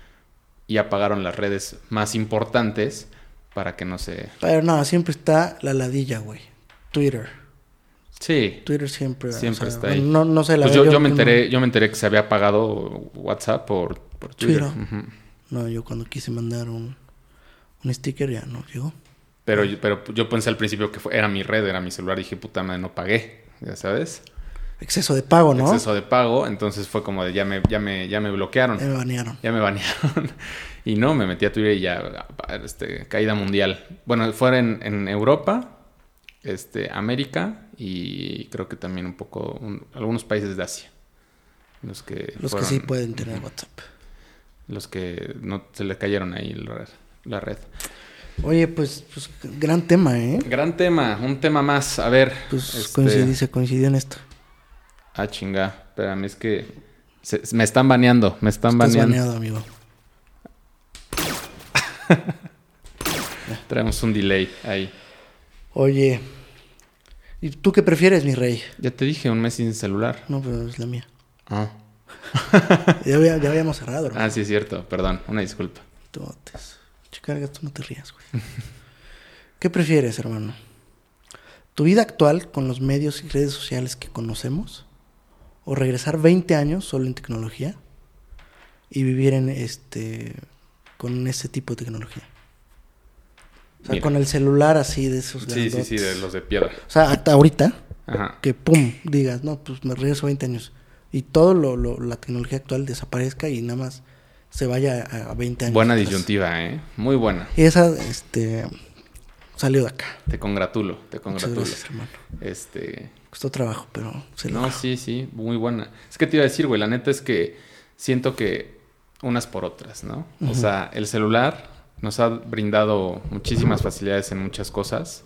Speaker 1: y apagaron las redes más importantes para que no se...
Speaker 2: Pero no, siempre está la ladilla, güey, Twitter.
Speaker 1: Sí.
Speaker 2: Twitter siempre,
Speaker 1: siempre
Speaker 2: o sea,
Speaker 1: está ahí.
Speaker 2: No, no sé la
Speaker 1: pues yo,
Speaker 2: yo,
Speaker 1: yo me enteré,
Speaker 2: no...
Speaker 1: yo me enteré que se había apagado WhatsApp por, por Twitter. Twitter. Uh-huh.
Speaker 2: No, yo cuando quise mandar un, un sticker ya no llegó.
Speaker 1: Pero, ah. pero yo pensé al principio que fue, era mi red, era mi celular. Dije, puta madre, no pagué. Ya sabes.
Speaker 2: Exceso de pago, ¿no?
Speaker 1: Exceso de pago. Entonces fue como de ya me, ya me, ya me bloquearon.
Speaker 2: Ya me banearon.
Speaker 1: Ya me banearon. Y no, me metí a Twitter y ya, este, caída mundial. Bueno, fue en, en Europa, este, América y creo que también un poco, un, algunos países de Asia. Los que
Speaker 2: Los
Speaker 1: fueron,
Speaker 2: que sí pueden tener WhatsApp.
Speaker 1: Los que no se le cayeron ahí la, la red.
Speaker 2: Oye, pues, pues gran tema, ¿eh?
Speaker 1: Gran tema, un tema más. A ver.
Speaker 2: Pues
Speaker 1: este...
Speaker 2: coincidí, se coincidió en esto.
Speaker 1: Ah, chinga. Espérame, es que se, me están baneando, me están
Speaker 2: Estás
Speaker 1: baneando.
Speaker 2: baneado, amigo.
Speaker 1: Traemos un delay ahí.
Speaker 2: Oye, ¿y tú qué prefieres, mi rey?
Speaker 1: Ya te dije, un mes sin celular.
Speaker 2: No, pero es la mía.
Speaker 1: Ah.
Speaker 2: ya, había- ya habíamos cerrado, hermano.
Speaker 1: Ah, sí, es cierto. Perdón, una disculpa.
Speaker 2: Totes. Chicarga, tú no te rías, güey. ¿Qué prefieres, hermano? ¿Tu vida actual con los medios y redes sociales que conocemos? ¿O regresar veinte años solo en tecnología? Y vivir en este... con ese tipo de tecnología. O sea,
Speaker 1: Mira.
Speaker 2: con el celular así de esos
Speaker 1: Sí, sí,
Speaker 2: grandotes.
Speaker 1: sí, de los de piedra.
Speaker 2: O sea, hasta ahorita,
Speaker 1: Ajá.
Speaker 2: que pum, digas, no, pues me regreso veinte años. Y todo lo, lo, la tecnología actual desaparezca y nada más se vaya a, a veinte años.
Speaker 1: Buena
Speaker 2: atrás.
Speaker 1: disyuntiva, ¿eh? Muy buena.
Speaker 2: Y esa, este, salió de acá.
Speaker 1: Te congratulo, te
Speaker 2: Muchas
Speaker 1: congratulo.
Speaker 2: gracias, hermano.
Speaker 1: Este...
Speaker 2: Costó trabajo, pero se
Speaker 1: No,
Speaker 2: logró.
Speaker 1: sí, sí, muy buena. Es que te iba a decir, güey, la neta es que siento que unas por otras, ¿no?
Speaker 2: Ujú.
Speaker 1: O sea, el celular nos ha brindado muchísimas facilidades en muchas cosas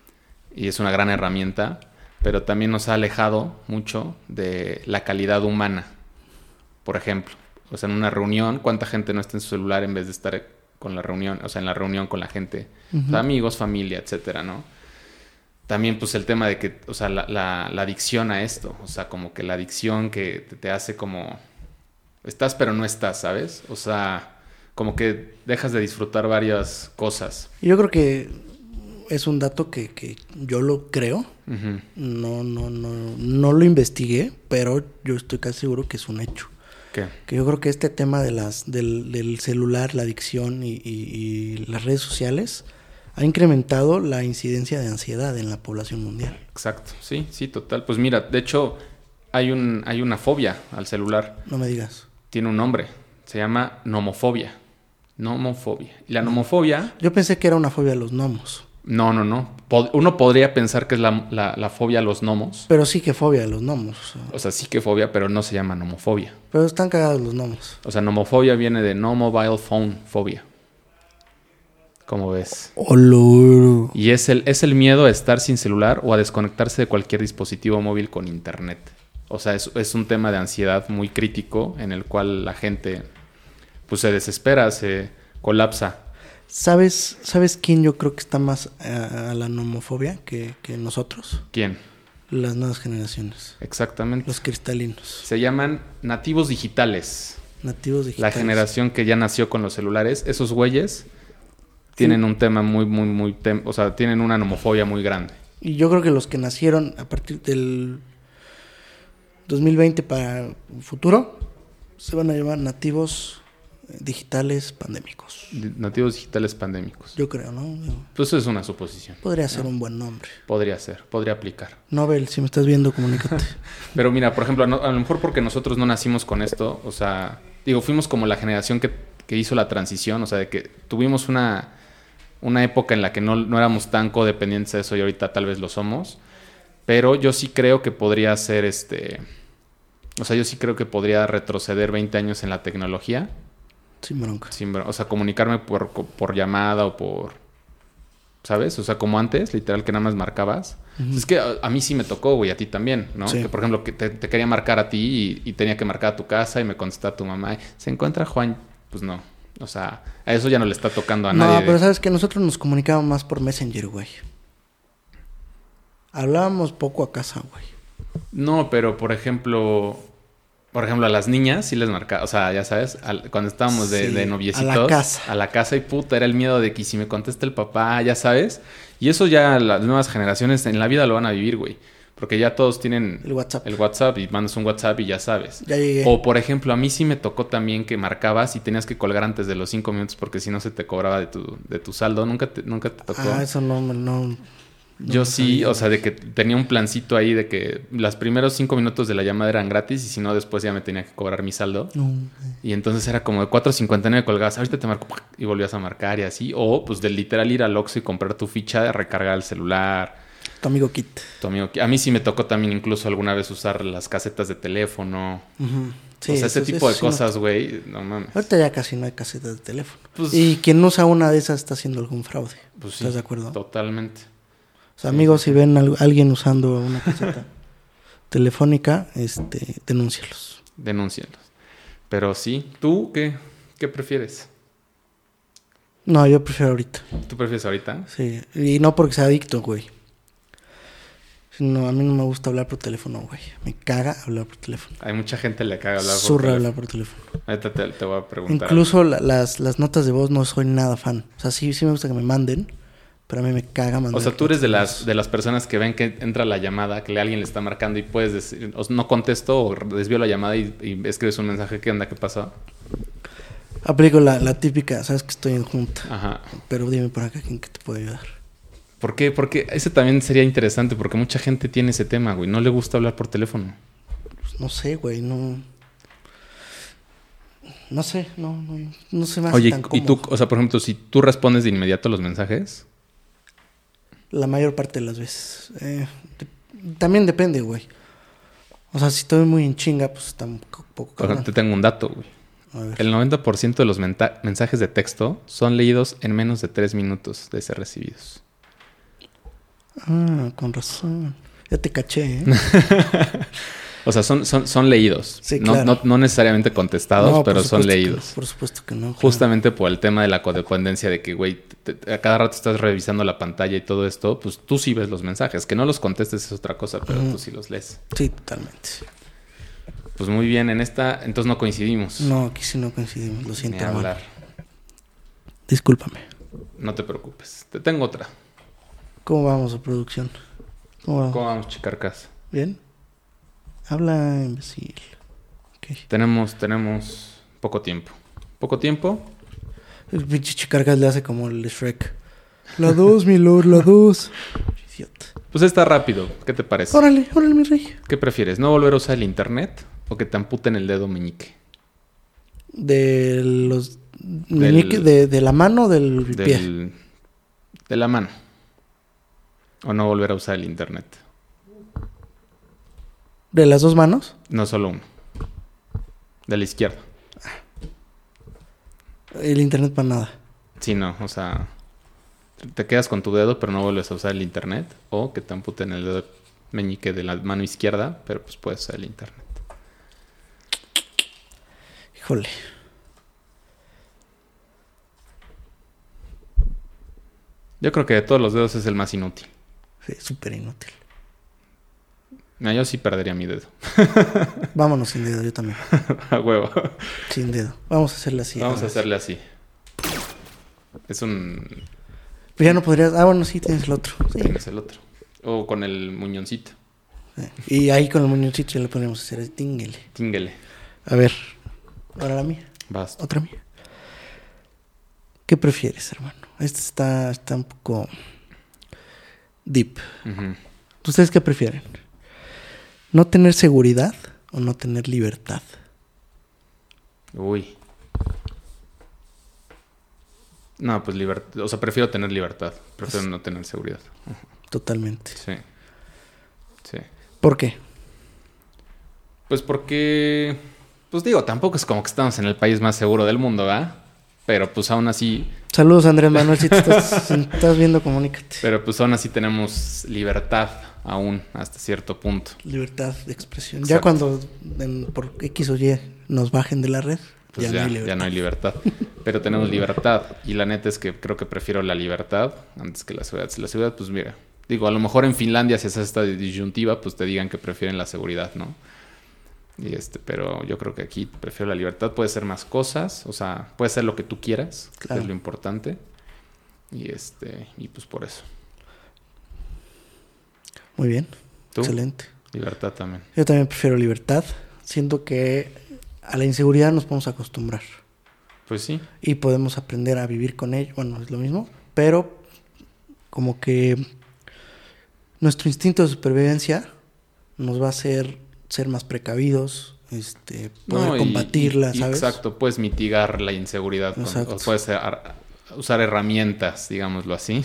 Speaker 1: y es una gran herramienta, pero también nos ha alejado mucho de la calidad humana. Por ejemplo, o sea, en una reunión, ¿cuánta gente no está en su celular en vez de estar con la reunión, o sea, en la reunión con la gente,
Speaker 2: Ujú.
Speaker 1: o sea, amigos, familia, etcétera, ¿no? También, pues, el tema de que, o sea, la, la, la adicción a esto, o sea, como que la adicción que te, te hace como, estás pero no estás, ¿sabes? O sea, como que dejas de disfrutar varias cosas.
Speaker 2: Y yo creo que es un dato que, que yo lo creo.
Speaker 1: Ujú.
Speaker 2: No, no, no, no lo investigué, pero yo estoy casi seguro que es un hecho.
Speaker 1: ¿Qué?
Speaker 2: Que yo creo que este tema de las, del, del celular, la adicción y, y, y las redes sociales ha incrementado la incidencia de ansiedad en la población mundial.
Speaker 1: Exacto, sí, sí, total. Pues mira, de hecho, hay, un, hay una fobia al celular.
Speaker 2: No me digas.
Speaker 1: Tiene un nombre, se llama nomofobia. Nomofobia. Y la nomofobia...
Speaker 2: Yo pensé que era una fobia a los gnomos.
Speaker 1: No, no, no. Pod- Uno podría pensar que es la, la, la fobia a los gnomos.
Speaker 2: Pero sí que fobia a los gnomos. O sea,
Speaker 1: O sea, sí que fobia, pero no se llama nomofobia.
Speaker 2: pero están cagados los gnomos.
Speaker 1: O sea, nomofobia viene de no mobile phone fobia. ¿Cómo ves?
Speaker 2: Olor.
Speaker 1: Y es el, es el miedo a estar sin celular o a desconectarse de cualquier dispositivo móvil con internet. O sea, es, es un tema de ansiedad muy crítico en el cual la gente pues se desespera, se colapsa.
Speaker 2: ¿Sabes, ¿Sabes quién yo creo que está más a, a la nomofobia que, que nosotros?
Speaker 1: ¿Quién?
Speaker 2: Las nuevas generaciones.
Speaker 1: Exactamente.
Speaker 2: Los cristalinos.
Speaker 1: Se llaman nativos digitales.
Speaker 2: Nativos
Speaker 1: La
Speaker 2: digitales.
Speaker 1: generación que ya nació con los celulares. Esos güeyes tienen un tema muy, muy, muy... Tem- o sea, tienen una nomofobia muy grande.
Speaker 2: Y yo creo que los que nacieron a partir del dos mil veinte para el futuro se van a llamar nativos digitales pandémicos.
Speaker 1: Nativos digitales pandémicos.
Speaker 2: Yo creo, ¿no?
Speaker 1: Pues eso es una suposición.
Speaker 2: Podría ser un buen nombre.
Speaker 1: Podría ser, podría aplicar.
Speaker 2: Nobel, si me estás viendo, comunícate.
Speaker 1: Pero mira, por ejemplo, a, no- a lo mejor porque nosotros no nacimos con esto, o sea, digo, fuimos como la generación que, que hizo la transición, o sea, de que tuvimos una, una época en la que no, no éramos tan codependientes de eso y ahorita tal vez lo somos, pero yo sí creo que podría ser este, o sea, yo sí creo que podría retroceder veinte años en la tecnología,
Speaker 2: Sin bronca.
Speaker 1: sin, bro- o sea, comunicarme por, por llamada o por, ¿sabes? O sea, como antes, literal, que nada más marcabas.
Speaker 2: Ujú.
Speaker 1: Es que a, a mí sí me tocó, güey, a ti también, ¿no?
Speaker 2: Sí.
Speaker 1: Que, por ejemplo, que te, te quería marcar a ti y, y tenía que marcar a tu casa y me contestaba tu mamá. ¿Se encuentra Juan? Pues no. O sea, a eso ya no le está tocando a
Speaker 2: No,
Speaker 1: nadie. de-
Speaker 2: pero sabes que nosotros nos comunicábamos más por Messenger, güey. Hablábamos poco a casa, güey.
Speaker 1: No, pero, por ejemplo... Por ejemplo, a las niñas sí les marcaba, o sea, ya sabes, al- cuando estábamos de,
Speaker 2: Sí,
Speaker 1: de
Speaker 2: a
Speaker 1: noviecitos.
Speaker 2: la casa.
Speaker 1: A la casa y puta, era el miedo de que si me contesta el papá, ya sabes. Y eso ya las nuevas generaciones en la vida lo van a vivir, güey. Porque ya todos tienen
Speaker 2: El WhatsApp.
Speaker 1: el WhatsApp y mandas un WhatsApp y ya sabes.
Speaker 2: Ya llegué.
Speaker 1: O, por ejemplo, a mí sí me tocó también que marcabas y tenías que colgar antes de los cinco minutos porque si no se te cobraba de tu, de tu saldo. ¿Nunca te, nunca te tocó?
Speaker 2: Ah, eso no, no, no
Speaker 1: Yo
Speaker 2: lo
Speaker 1: sí,
Speaker 2: sabía,
Speaker 1: o sea,
Speaker 2: güey.
Speaker 1: de que tenía un plancito ahí de que los primeros cinco minutos de la llamada eran gratis y si no, después ya me tenía que cobrar mi saldo.
Speaker 2: No, güey.
Speaker 1: Y entonces era como de cuatro cincuenta y nueve colgabas, ahorita te marco y volvías a marcar y así. O pues del literal ir al Oxxo y comprar tu ficha, recargar el celular.
Speaker 2: Tu amigo Kit.
Speaker 1: Tu amigo, a mí sí me tocó también incluso alguna vez usar las casetas de teléfono.
Speaker 2: Ujú. Sí,
Speaker 1: o sea, ese
Speaker 2: eso-
Speaker 1: tipo de
Speaker 2: eso sí no
Speaker 1: cosas,
Speaker 2: está-
Speaker 1: güey, no mames.
Speaker 2: Ahorita ya casi no hay casetas de teléfono.
Speaker 1: Pues-
Speaker 2: y quien usa una de esas está haciendo algún fraude.
Speaker 1: Pues sí,
Speaker 2: ¿Estás de acuerdo?
Speaker 1: totalmente.
Speaker 2: O sea,
Speaker 1: Sí,
Speaker 2: amigos,
Speaker 1: sí,
Speaker 2: si
Speaker 1: sí.
Speaker 2: ven a alguien usando una caseta telefónica, este, denúncialos.
Speaker 1: Denúncienlos. Pero sí, ¿tú qué, qué prefieres?
Speaker 2: No, yo prefiero ahorita.
Speaker 1: ¿Tú prefieres ahorita?
Speaker 2: Sí. Y no porque sea adicto, güey. No, a mí no me gusta hablar por teléfono, güey. Me caga hablar por teléfono.
Speaker 1: Hay mucha gente le caga hablar por
Speaker 2: Zurra
Speaker 1: teléfono.
Speaker 2: hablar por teléfono.
Speaker 1: Ahorita te, te voy a preguntar.
Speaker 2: Incluso la- las, las notas de voz no soy nada fan. O sea, sí, sí me gusta que me manden, pero a mí me caga mandar.
Speaker 1: O sea, tú eres de
Speaker 2: notas
Speaker 1: las,
Speaker 2: voz.
Speaker 1: de las personas que ven que entra la llamada, que alguien le está marcando y puedes decir, o no contesto o desvío la llamada y, y escribes un mensaje, ¿qué onda? ¿Qué pasó?
Speaker 2: Aplico la, la típica, sabes que estoy en junta,
Speaker 1: Ajá.
Speaker 2: pero dime por acá quién que te puede ayudar.
Speaker 1: ¿Por qué? Porque ese también sería interesante, porque mucha gente tiene ese tema, güey. No le gusta hablar por teléfono.
Speaker 2: Pues no sé, güey, no... No sé, no, no, no se me hace
Speaker 1: Oye,
Speaker 2: tan
Speaker 1: y tú,
Speaker 2: cómodo.
Speaker 1: o sea, por ejemplo, si tú respondes de inmediato los mensajes,
Speaker 2: La mayor parte de las veces. Eh, de- también depende, güey. O sea, si estoy muy en chinga, pues está un poco, poco
Speaker 1: por ejemplo,
Speaker 2: cabrón.
Speaker 1: te tengo un dato, güey.
Speaker 2: A ver.
Speaker 1: El noventa por ciento de los menta- mensajes de texto son leídos en menos de tres minutos de ser recibidos.
Speaker 2: Ah, con razón. Ya te caché, ¿eh?
Speaker 1: O sea, son, son, son leídos.
Speaker 2: Sí,
Speaker 1: no,
Speaker 2: claro.
Speaker 1: no, no necesariamente contestados,
Speaker 2: No, por
Speaker 1: pero son
Speaker 2: supuesto que
Speaker 1: leídos.
Speaker 2: no, por supuesto que no. claro.
Speaker 1: Justamente por el tema de la codependencia de que, güey, te- te- a cada rato estás revisando la pantalla y todo esto, pues tú sí ves los mensajes. Que no los contestes es otra cosa, pero
Speaker 2: Ujú.
Speaker 1: tú sí los lees.
Speaker 2: Sí, totalmente.
Speaker 1: Pues muy bien, en esta, entonces no coincidimos.
Speaker 2: No, aquí sí no coincidimos, lo
Speaker 1: Ni
Speaker 2: siento, hermano.
Speaker 1: hablar.
Speaker 2: Discúlpame.
Speaker 1: No te preocupes. Te tengo otra.
Speaker 2: ¿Cómo vamos a producción? ¿Cómo vamos?
Speaker 1: ¿Cómo vamos, chicarcas?
Speaker 2: ¿Bien? Habla, imbécil. Ok.
Speaker 1: Tenemos, tenemos poco tiempo. ¿Poco tiempo?
Speaker 2: El pinche Chicargas le hace como el Shrek. La dos, mi lord, la dos. Idiota.
Speaker 1: Pues está rápido. ¿Qué te parece?
Speaker 2: Órale, órale, mi rey.
Speaker 1: ¿Qué prefieres? ¿No volver a usar el internet o que te amputen el dedo meñique?
Speaker 2: De los...
Speaker 1: Del-
Speaker 2: meñique- de, de la mano o del, pie.
Speaker 1: Del, de la mano. O no volver a usar el internet.
Speaker 2: ¿De las dos manos?
Speaker 1: No solo uno. De la izquierda.
Speaker 2: El internet para nada.
Speaker 1: Sí, no. O sea, te quedas con tu dedo, pero no vuelves a usar el internet. O que te amputen el dedo meñique de la mano izquierda, pero pues puedes usar el internet.
Speaker 2: Híjole.
Speaker 1: Yo creo que de todos los dedos es el más inútil.
Speaker 2: Sí, súper inútil.
Speaker 1: No, yo sí perdería mi dedo.
Speaker 2: Vámonos sin dedo, yo también.
Speaker 1: A huevo.
Speaker 2: Sin dedo. Vamos a hacerle así.
Speaker 1: Vamos a
Speaker 2: ver.
Speaker 1: hacerle así. Es un...
Speaker 2: Pero ya no podrías... Ah, bueno, sí, tienes el otro. Sí.
Speaker 1: Tienes el otro. O con el muñoncito.
Speaker 2: Sí. Y ahí con el muñoncito ya le podríamos hacer el tinguele.
Speaker 1: Tínguele.
Speaker 2: A ver. Ahora la mía.
Speaker 1: Vas.
Speaker 2: Otra mía. ¿Qué prefieres, hermano? Esta está, está un poco deep.
Speaker 1: Ujú.
Speaker 2: ¿Ustedes qué prefieren? ¿No tener seguridad o no tener libertad?
Speaker 1: Uy. No, pues libertad. O sea, prefiero tener libertad. Prefiero
Speaker 2: Pues-
Speaker 1: no tener seguridad.
Speaker 2: Totalmente.
Speaker 1: Sí. Sí.
Speaker 2: ¿Por qué?
Speaker 1: Pues porque... Pues digo, tampoco es como que estamos en el país más seguro del mundo, ¿verdad? Pero pues aún así...
Speaker 2: Saludos, Andrés Manuel. Si te estás, si te estás viendo, comunícate.
Speaker 1: Pero pues aún así tenemos libertad aún hasta cierto punto.
Speaker 2: Libertad de expresión.
Speaker 1: Exacto.
Speaker 2: Ya cuando en- por X o Y nos bajen de la red,
Speaker 1: Pues
Speaker 2: ya,
Speaker 1: ya,
Speaker 2: no hay libertad.
Speaker 1: ya no hay libertad. Pero tenemos libertad. Y la neta es que creo que prefiero la libertad antes que la seguridad. Si la seguridad, pues mira. Digo, a lo mejor en Finlandia, si haces esta disyuntiva, pues te digan que prefieren la seguridad, ¿no? Y este, pero yo creo que aquí prefiero la libertad. Puede ser más cosas. O sea, puede ser lo que tú quieras, que
Speaker 2: Claro.
Speaker 1: es lo importante. Y este, y pues por eso.
Speaker 2: Muy bien.
Speaker 1: ¿Tú?
Speaker 2: Excelente.
Speaker 1: Libertad también.
Speaker 2: Yo también prefiero libertad. Siento que a la inseguridad nos podemos acostumbrar.
Speaker 1: Pues sí.
Speaker 2: Y podemos aprender a vivir con ello. Bueno, es lo mismo. Pero como que nuestro instinto de supervivencia nos va a hacer ser más precavidos, este, poder
Speaker 1: No, y-
Speaker 2: combatirla,
Speaker 1: y- y
Speaker 2: ¿sabes?
Speaker 1: Exacto, puedes mitigar la inseguridad. Con,
Speaker 2: Exacto.
Speaker 1: o puedes ar- usar herramientas, digámoslo así,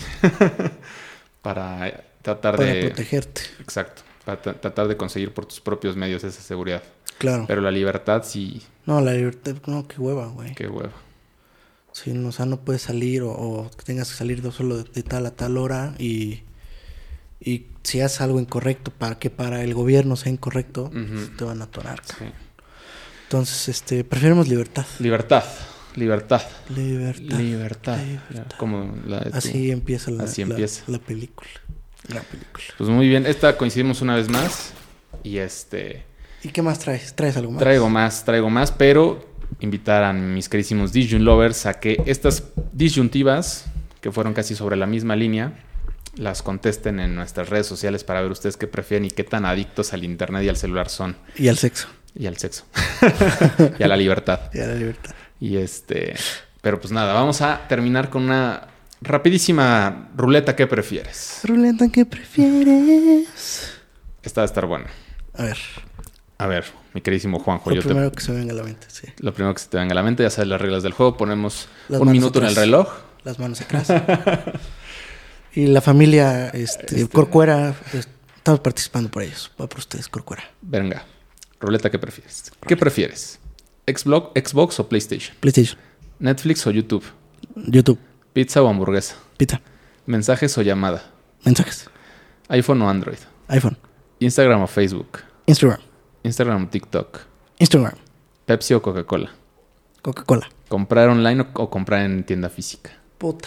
Speaker 1: para tratar
Speaker 2: Para
Speaker 1: de...
Speaker 2: protegerte.
Speaker 1: Exacto, para tra- tratar de conseguir por tus propios medios esa seguridad.
Speaker 2: Claro.
Speaker 1: Pero la libertad sí...
Speaker 2: No, la libertad, no, qué hueva, güey.
Speaker 1: Qué hueva.
Speaker 2: Sí, no, o sea, no puedes salir o, o que tengas que salir de solo de, de tal a tal hora y... Y si haces algo incorrecto para que para el gobierno sea incorrecto, uh-huh. pues te van a atorar. Sí. Entonces, este, preferimos libertad.
Speaker 1: Libertad. Libertad.
Speaker 2: Libertad.
Speaker 1: Libertad. Libertad. Como la de
Speaker 2: Así
Speaker 1: tu...
Speaker 2: empieza, la,
Speaker 1: Así empieza.
Speaker 2: La, la película. La película.
Speaker 1: Pues muy bien. Esta coincidimos una vez más. Y este...
Speaker 2: ¿Y qué más traes? ¿Traes algo más?
Speaker 1: Traigo más, traigo más, pero invitar a mis queridísimos Disjun Lovers a que estas disyuntivas, que fueron casi sobre la misma línea, las contesten en nuestras redes sociales para ver ustedes qué prefieren y qué tan adictos al internet y al celular son.
Speaker 2: Y al sexo.
Speaker 1: Y al sexo. Y a la libertad.
Speaker 2: Y a la libertad.
Speaker 1: Y este... Pero pues nada, vamos a terminar con una rapidísima ruleta. ¿Qué prefieres?
Speaker 2: Ruleta, ¿qué prefieres?
Speaker 1: Esta va a estar buena.
Speaker 2: A ver.
Speaker 1: A ver, mi queridísimo Juanjo.
Speaker 2: Lo
Speaker 1: yo
Speaker 2: primero
Speaker 1: te...
Speaker 2: que se me venga a la mente, sí.
Speaker 1: Lo primero que se te venga a la mente, ya sabes las reglas del juego. Ponemos
Speaker 2: las
Speaker 1: un minuto
Speaker 2: atrás,
Speaker 1: en el reloj.
Speaker 2: Las manos atrás. Y la familia este, este... Corcuera, estamos participando por ellos. Va por ustedes, Corcuera.
Speaker 1: Venga, ruleta, ¿qué prefieres? ¿Qué prefieres? ¿Xbox, Xbox o PlayStation?
Speaker 2: PlayStation.
Speaker 1: ¿Netflix o YouTube?
Speaker 2: YouTube.
Speaker 1: ¿Pizza o hamburguesa?
Speaker 2: Pizza.
Speaker 1: ¿Mensajes o llamada?
Speaker 2: Mensajes.
Speaker 1: ¿iPhone o Android?
Speaker 2: iPhone.
Speaker 1: ¿Instagram o Facebook?
Speaker 2: Instagram.
Speaker 1: ¿Instagram o TikTok?
Speaker 2: Instagram.
Speaker 1: ¿Pepsi o Coca-Cola?
Speaker 2: Coca-Cola.
Speaker 1: ¿Comprar online o, o comprar en tienda física?
Speaker 2: Puta.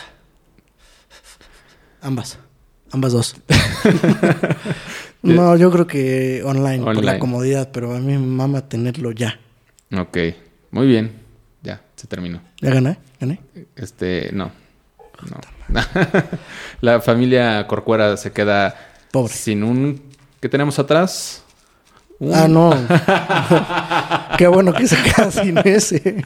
Speaker 2: Ambas. Ambas dos. No, yo creo que online, online, por la comodidad, pero a mí me mama tenerlo ya.
Speaker 1: Ok. Muy bien. Ya, se terminó.
Speaker 2: ¿Ya gané? ¿Gané?
Speaker 1: Este, no. No. La familia Corcuera se queda
Speaker 2: pobre.
Speaker 1: Sin un... ¿Qué tenemos atrás?
Speaker 2: Un... Ah, no. Qué bueno que se queda sin ese.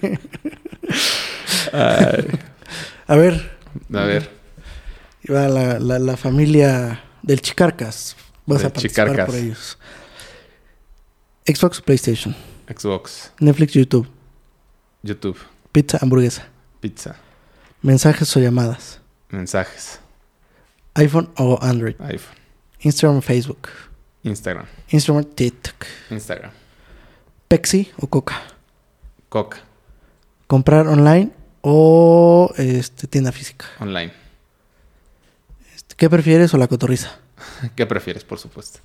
Speaker 1: Ay.
Speaker 2: A ver.
Speaker 1: A ver.
Speaker 2: Iba la, la, la familia del Chicarcas. Vas
Speaker 1: de
Speaker 2: a participar
Speaker 1: Chicarcas.
Speaker 2: por ellos. Xbox o PlayStation.
Speaker 1: Xbox.
Speaker 2: Netflix, YouTube.
Speaker 1: YouTube.
Speaker 2: Pizza, hamburguesa.
Speaker 1: Pizza.
Speaker 2: Mensajes o llamadas.
Speaker 1: Mensajes.
Speaker 2: iPhone o Android.
Speaker 1: iPhone.
Speaker 2: Instagram o Facebook.
Speaker 1: Instagram.
Speaker 2: Instagram, TikTok.
Speaker 1: Instagram.
Speaker 2: Pepsi o Coca.
Speaker 1: Coca.
Speaker 2: Comprar online o este, tienda física.
Speaker 1: Online.
Speaker 2: Este, ¿Qué prefieres o la cotorriza?
Speaker 1: ¿Qué prefieres, por supuesto?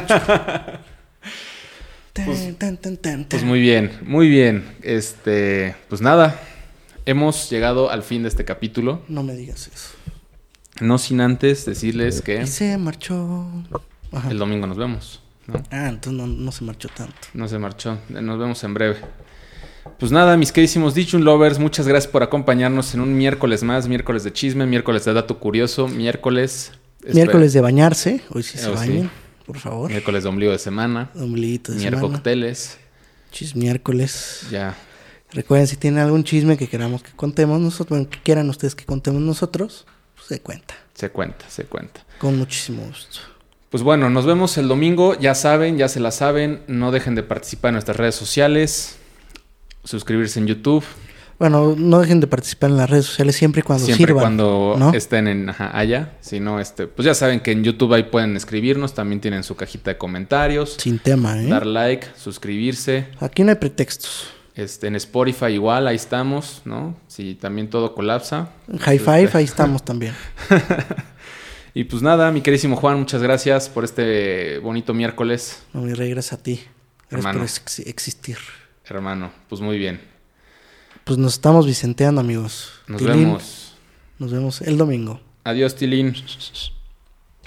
Speaker 1: Pues, ten, ten, ten, pues muy bien, muy bien. Este, pues nada, hemos llegado al fin de este capítulo.
Speaker 2: No me digas eso.
Speaker 1: No sin antes decirles que...
Speaker 2: Y se marchó.
Speaker 1: Ajá. El domingo nos vemos, ¿no?
Speaker 2: Ah, entonces no, no se marchó tanto.
Speaker 1: No se marchó, nos vemos en breve. Pues nada, mis queridísimos Disjun Lovers, muchas gracias por acompañarnos en un miércoles más, miércoles de chisme, miércoles de dato curioso, miércoles...
Speaker 2: Miércoles de bañarse, hoy sí se
Speaker 1: oh,
Speaker 2: bañen,
Speaker 1: sí.
Speaker 2: por favor.
Speaker 1: Miércoles de ombligo de semana.
Speaker 2: Ombliguito de
Speaker 1: semana. Miércoles.
Speaker 2: Chis miércoles.
Speaker 1: Ya.
Speaker 2: Recuerden, si tienen algún chisme que queramos que contemos nosotros, bueno, que quieran ustedes que contemos nosotros, pues se cuenta.
Speaker 1: Se cuenta, se cuenta.
Speaker 2: Con muchísimo gusto.
Speaker 1: Pues bueno, nos vemos el domingo, ya saben, ya se la saben, no dejen de participar en nuestras redes sociales, suscribirse en YouTube.
Speaker 2: Bueno, no dejen de participar en las redes sociales siempre y cuando
Speaker 1: siempre
Speaker 2: sirvan.
Speaker 1: cuando
Speaker 2: ¿no?
Speaker 1: estén en ajá, allá. Si no, este, pues ya saben que en YouTube ahí pueden escribirnos. También tienen su cajita de comentarios.
Speaker 2: Sin tema, ¿eh?
Speaker 1: Dar like, suscribirse.
Speaker 2: Aquí no hay pretextos.
Speaker 1: Este, en Spotify igual, ahí estamos, ¿no? Si también todo colapsa.
Speaker 2: En High Five, este... ahí estamos también.
Speaker 1: Y pues nada, mi queridísimo Juan, muchas gracias por este bonito miércoles.
Speaker 2: No, mi rey, gracias a ti. Gracias
Speaker 1: Hermano.
Speaker 2: por ex- existir.
Speaker 1: Hermano, pues muy bien.
Speaker 2: Pues nos estamos vicenteando, amigos.
Speaker 1: Nos
Speaker 2: Tilín,
Speaker 1: vemos.
Speaker 2: Nos vemos el domingo.
Speaker 1: Adiós, Tilín.